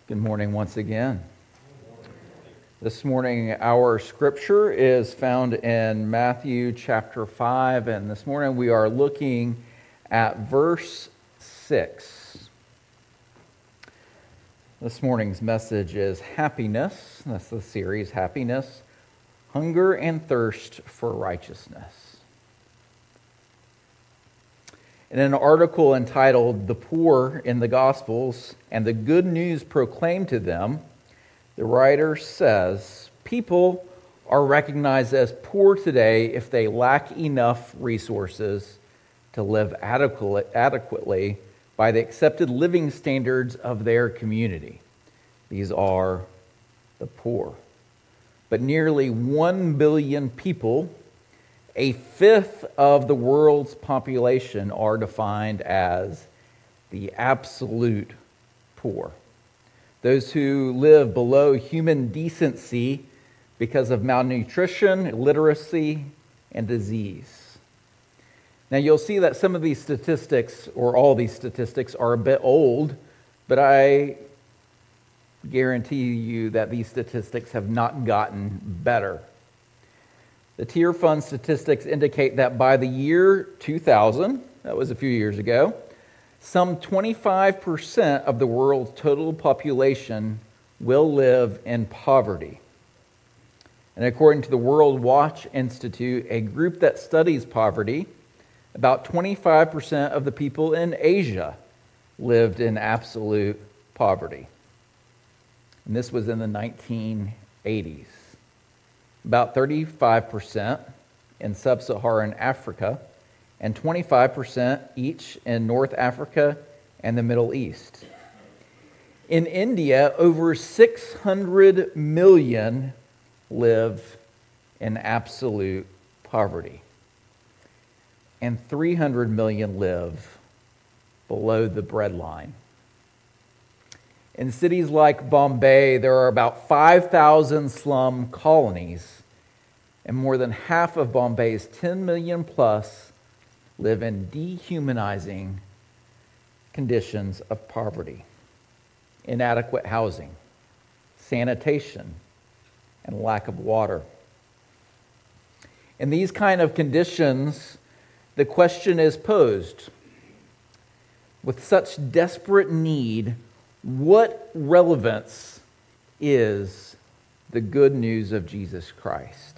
Good morning once again. This morning our scripture is found in Matthew chapter 5, and this morning we are looking at verse 6. This morning's message is happiness. That's the series, Happiness, Hunger and Thirst for Righteousness. In an article entitled "The Poor in the Gospels and the Good News Proclaimed to Them," the writer says, people are recognized as poor today if they lack enough resources to live adequately by the accepted living standards of their community. These are the poor. But nearly 1 billion people, a fifth of the world's population, are defined as the absolute poor. Those who live below human decency because of malnutrition, illiteracy, and disease. Now you'll see that some of these statistics, or all these statistics, are a bit old, but I guarantee you that these statistics have not gotten better. The Tier Fund statistics indicate that by the year 2000, that was a few years ago, some 25% of the world's total population will live in poverty. And according to the World Watch Institute, a group that studies poverty, about 25% of the people in Asia lived in absolute poverty. And this was in the 1980s. About 35% in sub-Saharan Africa, and 25% each in North Africa and the Middle East. In India, over 600 million live in absolute poverty, and 300 million live below the breadline. In cities like Bombay, there are about 5,000 slum colonies, and more than half of Bombay's 10 million plus live in dehumanizing conditions of poverty, inadequate housing, sanitation, and lack of water. In these kind of conditions, the question is posed, with such desperate need, what relevance is the good news of Jesus Christ?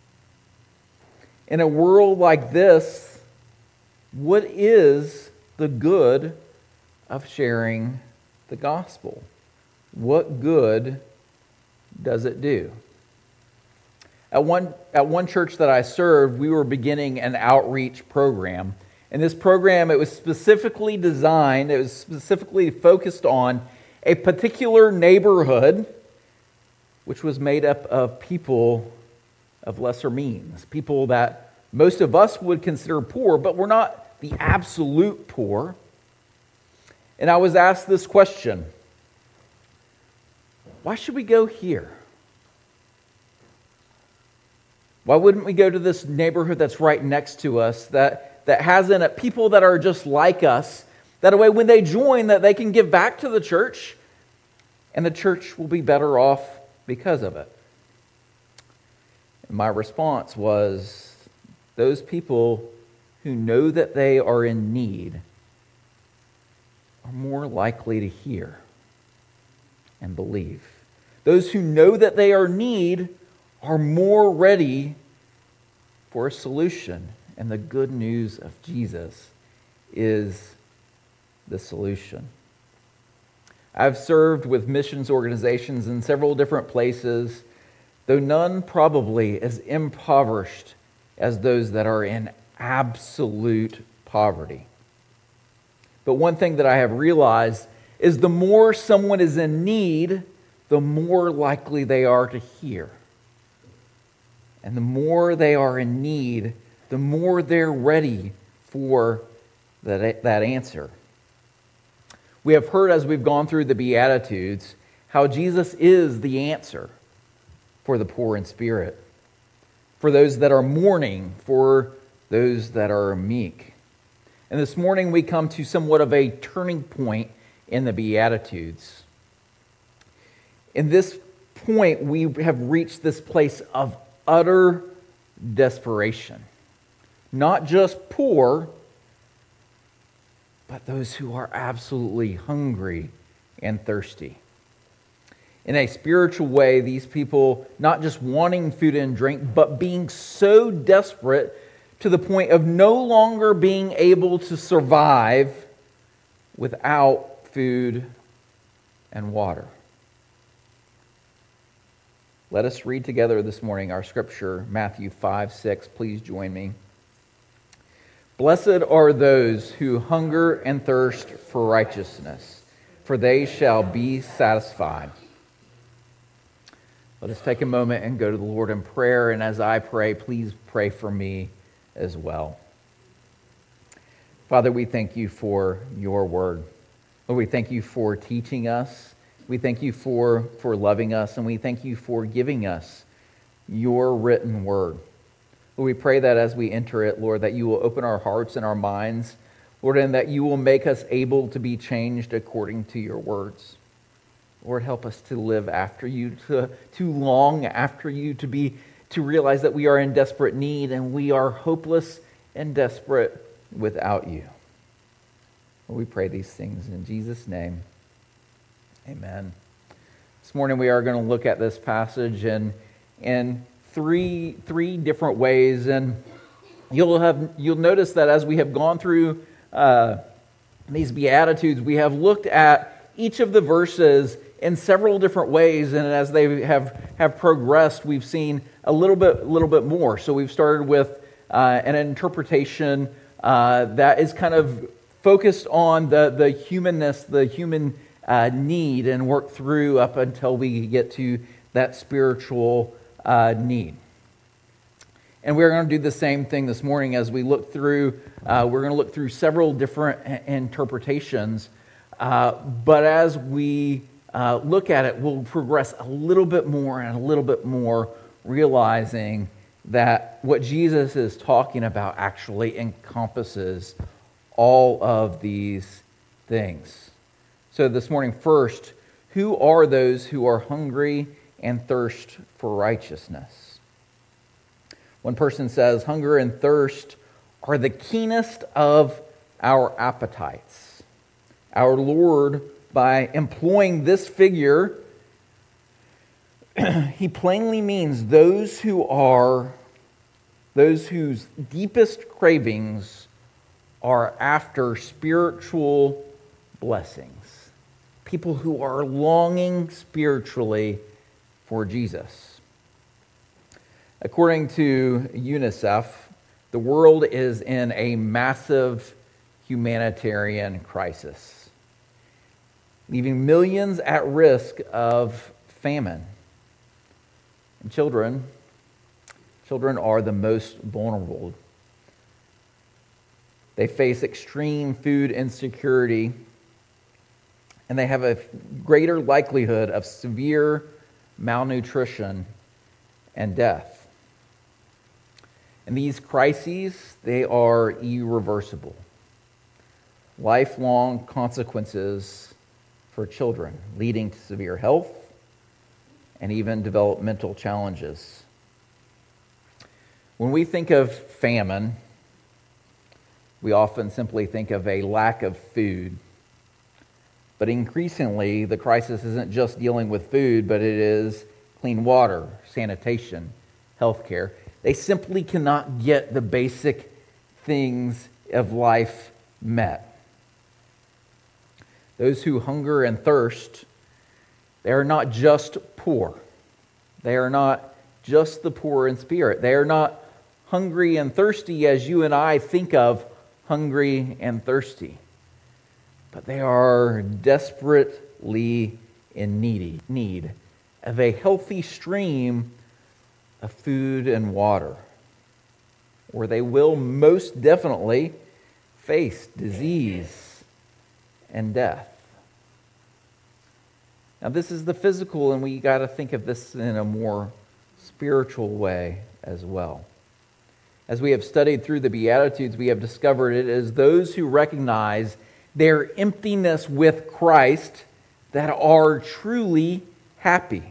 In a world like this, what is the good of sharing the gospel? What good does it do? At one church that I served, we were beginning an outreach program. And this program, it was specifically focused on a particular neighborhood, which was made up of people of lesser means, people that most of us would consider poor, but we're not the absolute poor. And I was asked this question: why should we go here? Why wouldn't we go to this neighborhood that's right next to us, that has in it people that are just like us, that way when they join, that they can give back to the church, and the church will be better off because of it? And my response was, those people who know that they are in need are more likely to hear and believe. Those who know that they are in need are more ready for a solution. And the good news of Jesus is the solution. I've served with missions organizations in several different places, though none probably as impoverished as those that are in absolute poverty. But one thing that I have realized is the more someone is in need, the more likely they are to hear. And the more they are in need, the more they're ready for that answer. We have heard as we've gone through the Beatitudes how Jesus is the answer for the poor in spirit, for those that are mourning, for those that are meek. And this morning we come to somewhat of a turning point in the Beatitudes. In this point, we have reached this place of utter desperation. Not just poor, but those who are absolutely hungry and thirsty. In a spiritual way, these people not just wanting food and drink, but being so desperate to the point of no longer being able to survive without food and water. Let us read together this morning our scripture, Matthew 5:6. Please join me. Blessed are those who hunger and thirst for righteousness, for they shall be satisfied. Let us take a moment and go to the Lord in prayer, and as I pray, please pray for me as well. Father, we thank you for your word. Lord, we thank you for teaching us. We thank you for loving us, and we thank you for giving us your written word. Lord, we pray that as we enter it, Lord, that you will open our hearts and our minds, Lord, and that you will make us able to be changed according to your words. Lord, help us to live after you, to long after you, to realize that we are in desperate need and we are hopeless and desperate without you. Lord, we pray these things in Jesus' name. Amen. This morning we are going to look at this passage in three different ways, and you'll notice that as we have gone through these Beatitudes, we have looked at each of the verses in several different ways, and as they have progressed, we've seen a little bit more. So we've started with an interpretation that is kind of focused on the humanness, the human need, and work through up until we get to that spiritual need. And we're going to do the same thing this morning as we look through. We're going to look through several different interpretations, but as we look at it, we'll progress a little bit more and a little bit more, realizing that what Jesus is talking about actually encompasses all of these things. So this morning, first, who are those who are hungry and thirst for righteousness? One person says, hunger and thirst are the keenest of our appetites. Our Lord, by employing this figure, he plainly means those whose deepest cravings are after spiritual blessings. People who are longing spiritually for Jesus. According to UNICEF, the world is in a massive humanitarian crisis, leaving millions at risk of famine. And children are the most vulnerable. They face extreme food insecurity, and they have a greater likelihood of severe malnutrition and death. And these crises, they are irreversible. Lifelong consequences for children, leading to severe health and even developmental challenges. When we think of famine, we often simply think of a lack of food. But increasingly, the crisis isn't just dealing with food, but it is clean water, sanitation, healthcare. They simply cannot get the basic things of life met. Those who hunger and thirst, they are not just poor. They are not just the poor in spirit. They are not hungry and thirsty as you and I think of hungry and thirsty. But they are desperately in need of a healthy stream of food and water, or they will most definitely face disease and death. Now, this is the physical, and we got to think of this in a more spiritual way as well. As we have studied through the Beatitudes, we have discovered it is those who recognize their emptiness with Christ that are truly happy.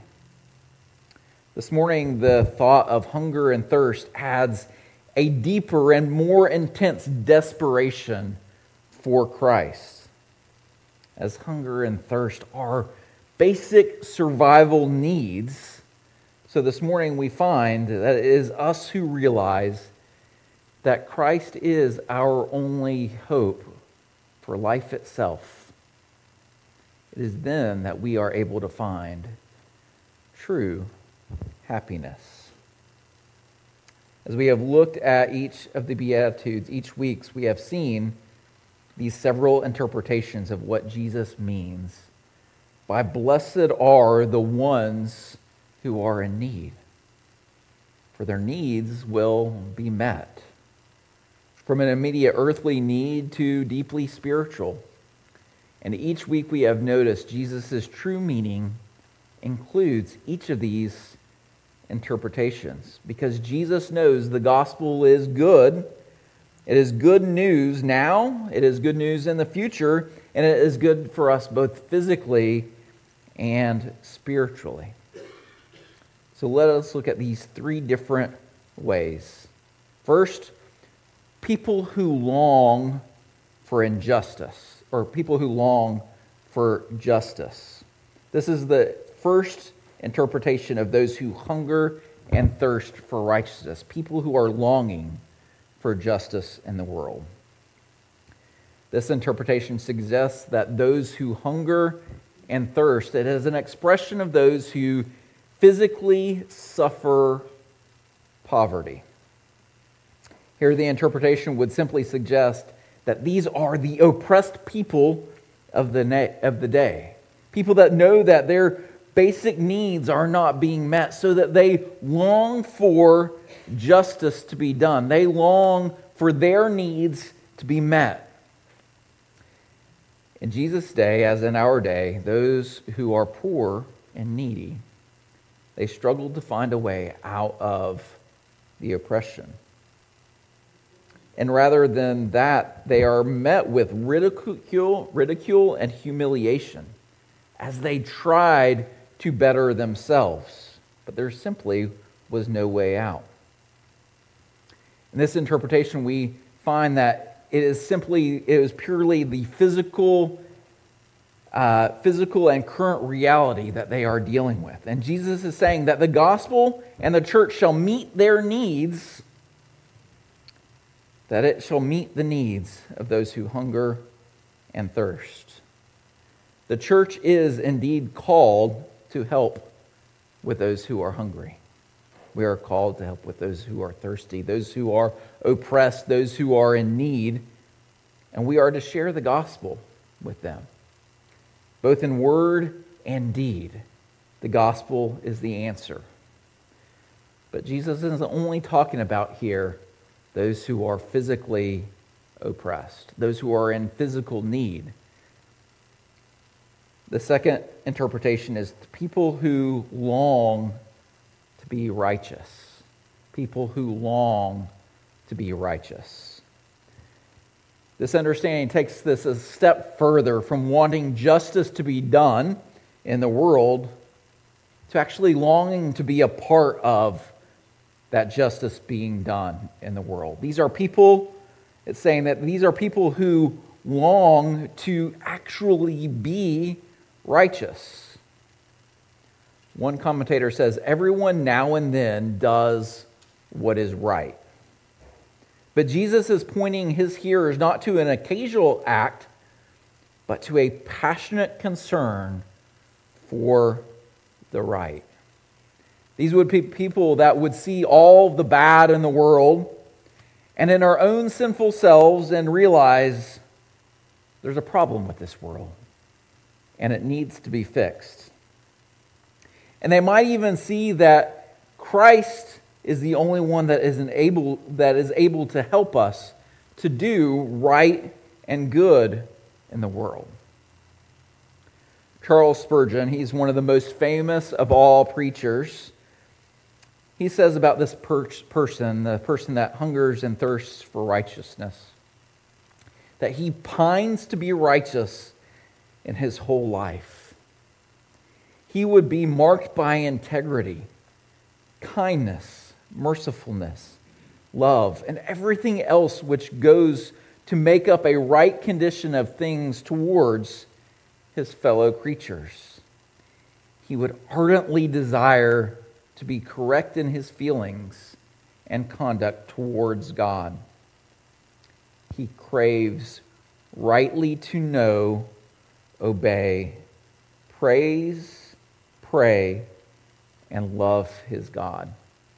This morning, the thought of hunger and thirst adds a deeper and more intense desperation for Christ, as hunger and thirst are basic survival needs. So this morning we find that it is us who realize that Christ is our only hope for life itself. It is then that we are able to find true happiness. As we have looked at each of the Beatitudes each week, we have seen these several interpretations of what Jesus means by blessed are the ones who are in need, for their needs will be met. From an immediate earthly need to deeply spiritual. And each week we have noticed Jesus' true meaning includes each of these interpretations, because Jesus knows the gospel is good. It is good news now, it is good news in the future, and it is good for us both physically and spiritually. So let us look at these three different ways. First, people who long for injustice, or people who long for justice. This is the first interpretation of those who hunger and thirst for righteousness, people who are longing for justice in the world. This interpretation suggests that those who hunger and thirst, it is an expression of those who physically suffer poverty. Here the interpretation would simply suggest that these are the oppressed people of the day. People that know that their basic needs are not being met, so that they long for justice to be done. They long for their needs to be met. In Jesus' day, as in our day, those who are poor and needy, they struggled to find a way out of the oppression. And rather than that, they are met with ridicule and humiliation as they tried to better themselves. But there simply was no way out. In this interpretation, we find that it is purely the physical and current reality that they are dealing with. And Jesus is saying that the gospel and the church shall meet their needs, that it shall meet the needs of those who hunger and thirst. The church is indeed called to help with those who are hungry. We are called to help with those who are thirsty, those who are oppressed, those who are in need, and we are to share the gospel with them. Both in word and deed, the gospel is the answer. But Jesus isn't only talking about here those who are physically oppressed, those who are in physical need. The second interpretation is people who long to be righteous. People who long to be righteous. This understanding takes this a step further from wanting justice to be done in the world to actually longing to be a part of that justice being done in the world. These are people, it's saying that these are people who long to actually be righteous. One commentator says, everyone now and then does what is right. But Jesus is pointing his hearers not to an occasional act, but to a passionate concern for the right. These would be people that would see all the bad in the world and in our own sinful selves and realize there's a problem with this world and it needs to be fixed. And they might even see that Christ is the only one that is able to help us to do right and good in the world. Charles Spurgeon, he's one of the most famous of all preachers. He says about this person, the person that hungers and thirsts for righteousness, that he pines to be righteous in his whole life. he would be marked by integrity, kindness, mercifulness, love, and everything else which goes to make up a right condition of things towards his fellow creatures. He would ardently desire to be correct in his feelings and conduct towards God. He craves rightly to know, obey, praise, pray, and love his God.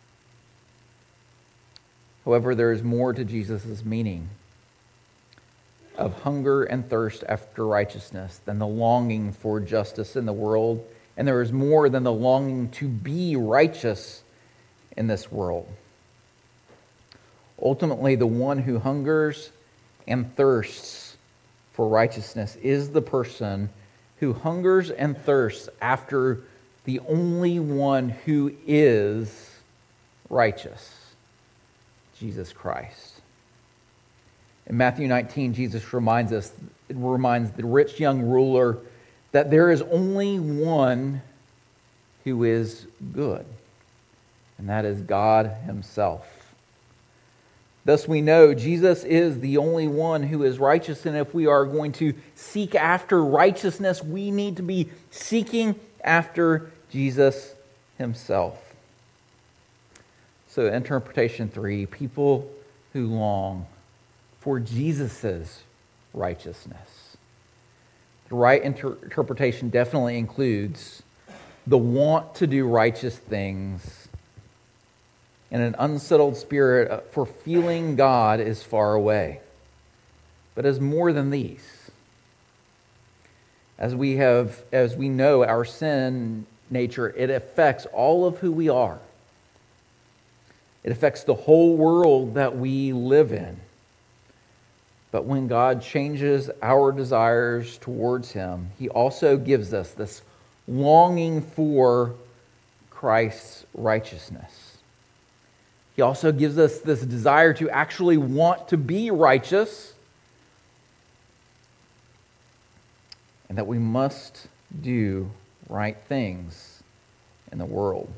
However, there is more to Jesus' meaning of hunger and thirst after righteousness than the longing for justice in the world, and there is more than the longing to be righteous in this world. Ultimately, the one who hungers and thirsts for righteousness is the person who hungers and thirsts after the only one who is righteous, Jesus Christ. In Matthew 19, Jesus reminds the rich young ruler that there is only one who is good, and that is God himself. Thus we know Jesus is the only one who is righteous, and if we are going to seek after righteousness, we need to be seeking after Jesus himself. So interpretation 3, people who long for Jesus' righteousness. The right interpretation definitely includes the want to do righteous things and an unsettled spirit for feeling God is far away. But as more than these, as we know our sin nature, it affects all of who we are. It affects the whole world that we live in. But when God changes our desires towards him, he also gives us this longing for Christ's righteousness. He also gives us this desire to actually want to be righteous, and that we must do right things in the world.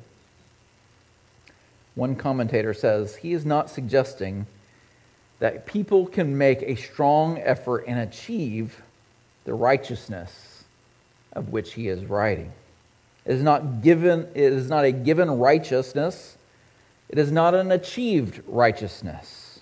One commentator says he is not suggesting that people can make a strong effort and achieve the righteousness of which he is writing. It is not a given righteousness. It is not an achieved righteousness.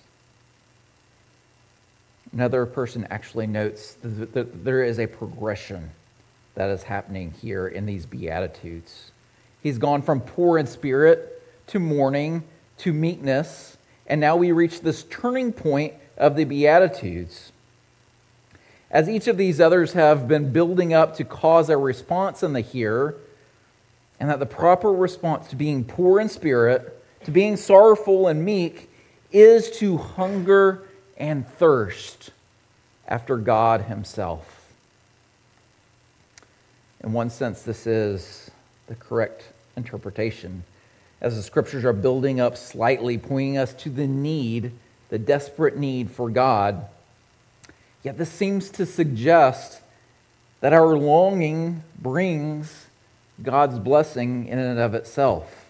Another person actually notes that there is a progression that is happening here in these Beatitudes. He's gone from poor in spirit to mourning to meekness, and now we reach this turning point of the Beatitudes. As each of these others have been building up to cause a response in the hearer, and that the proper response to being poor in spirit, to being sorrowful and meek, is to hunger and thirst after God himself. In one sense, this is the correct interpretation, as the scriptures are building up slightly, pointing us to the desperate need for God. Yet this seems to suggest that our longing brings God's blessing in and of itself.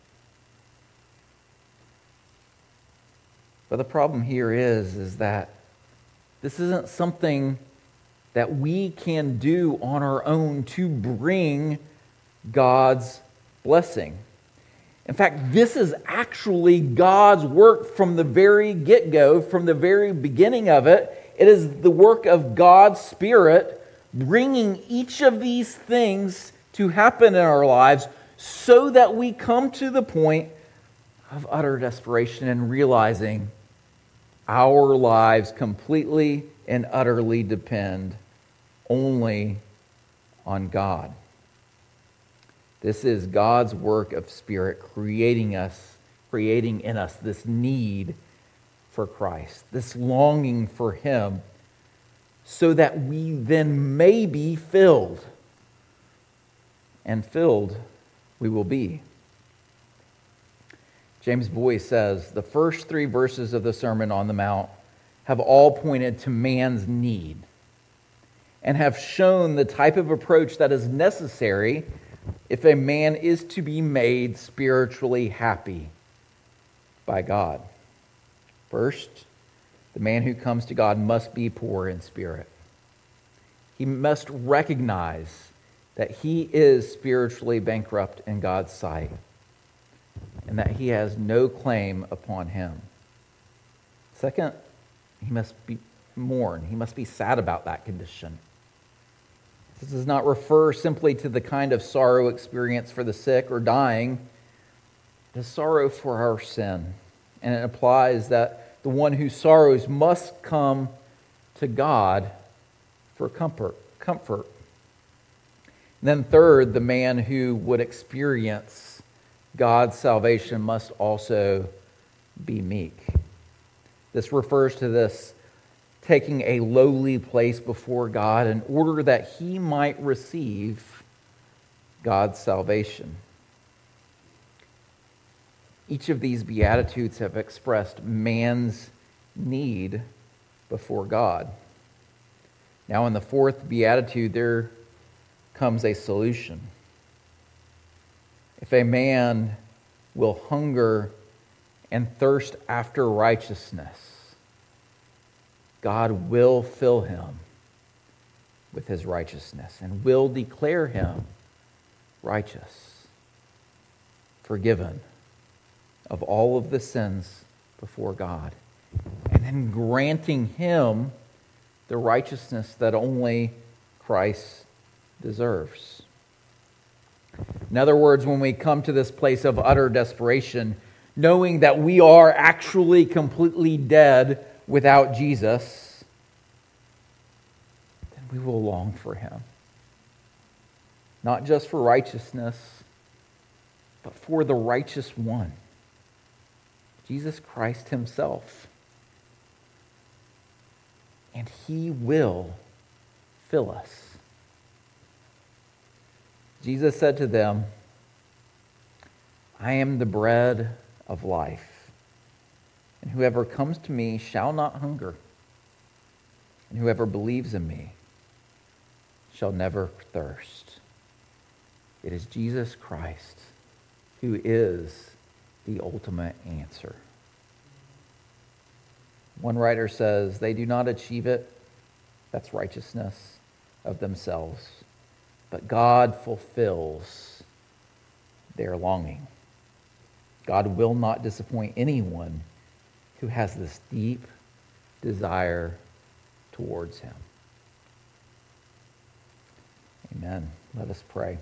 But the problem here is that this isn't something that we can do on our own to bring God's blessing. In fact, this is actually God's work from the very get-go, from the very beginning of it. It is the work of God's Spirit bringing each of these things to happen in our lives so that we come to the point of utter desperation and realizing our lives completely and utterly depend only on God. This is God's work of Spirit creating in us this need for Christ, this longing for him, so that we then may be filled. And filled we will be. James Boyce says, the first 3 verses of the Sermon on the Mount have all pointed to man's need and have shown the type of approach that is necessary if a man is to be made spiritually happy by God. First, the man who comes to God must be poor in spirit. He must recognize that he is spiritually bankrupt in God's sight and that he has no claim upon him. Second, he must mourn. He must be sad about that condition. This does not refer simply to the kind of sorrow experienced for the sick or dying. It is sorrow for our sin. And it implies that the one who sorrows must come to God for comfort. And then third, the man who would experience God's salvation must also be meek. This refers to this taking a lowly place before God in order that he might receive God's salvation. Each of these Beatitudes have expressed man's need before God. Now, in the fourth Beatitude, there comes a solution. If a man will hunger and thirst after righteousness, God will fill him with his righteousness and will declare him righteous, forgiven of all of the sins before God, and then granting him the righteousness that only Christ deserves. In other words, when we come to this place of utter desperation, knowing that we are actually completely dead without Jesus, then we will long for him. Not just for righteousness, but for the righteous one, Jesus Christ himself. And he will fill us. Jesus said to them, I am the bread of life. And whoever comes to me shall not hunger. And whoever believes in me shall never thirst. It is Jesus Christ who is the ultimate answer. One writer says, they do not achieve it, that's righteousness, of themselves, but God fulfills their longing. God will not disappoint anyone who has this deep desire towards him. Amen. Let us pray.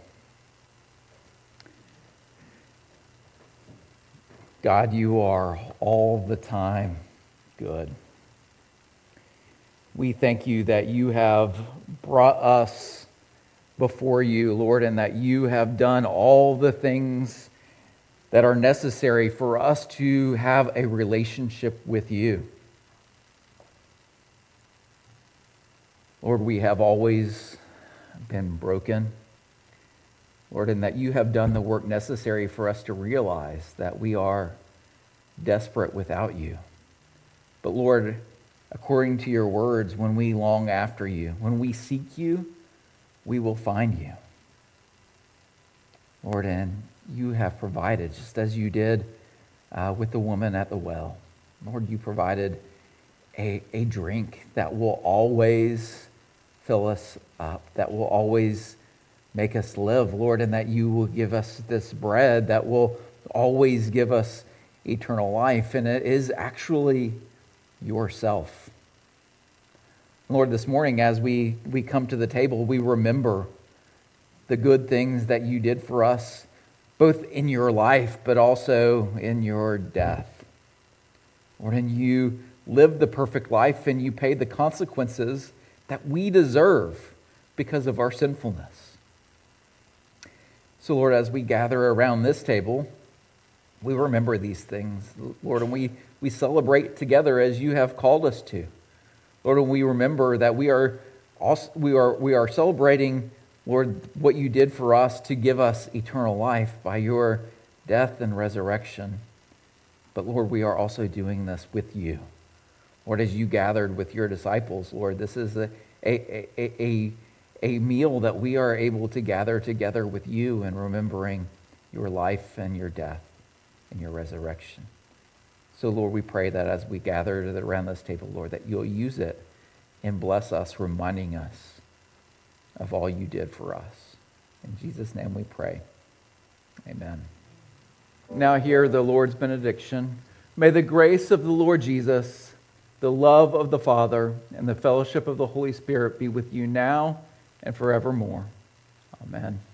God, you are all the time good. We thank you that you have brought us before you, Lord, and that you have done all the things that are necessary for us to have a relationship with you. Lord, we have always been broken, Lord, and that you have done the work necessary for us to realize that we are desperate without you. But Lord, according to your words, when we long after you, when we seek you, we will find you. Lord, and you have provided, just as you did with the woman at the well. Lord, you provided a drink that will always fill us up, that will always make us live, Lord, and that you will give us this bread that will always give us eternal life, and it is actually yourself. Lord, this morning as we come to the table, we remember the good things that you did for us, both in your life, but also in your death. Lord, and you lived the perfect life, and you paid the consequences that we deserve because of our sinfulness. So, Lord, as we gather around this table, we remember these things, Lord, and we celebrate together as you have called us to. Lord, and we remember that we are celebrating, Lord, what you did for us to give us eternal life by your death and resurrection. But Lord, we are also doing this with you. Lord, as you gathered with your disciples, Lord, this is a a meal that we are able to gather together with you and remembering your life and your death and your resurrection. So, Lord, we pray that as we gather around this table, Lord, that you'll use it and bless us, reminding us of all you did for us. In Jesus' name we pray. Amen. Now hear the Lord's benediction. May the grace of the Lord Jesus, the love of the Father, and the fellowship of the Holy Spirit be with you now and forevermore. Amen.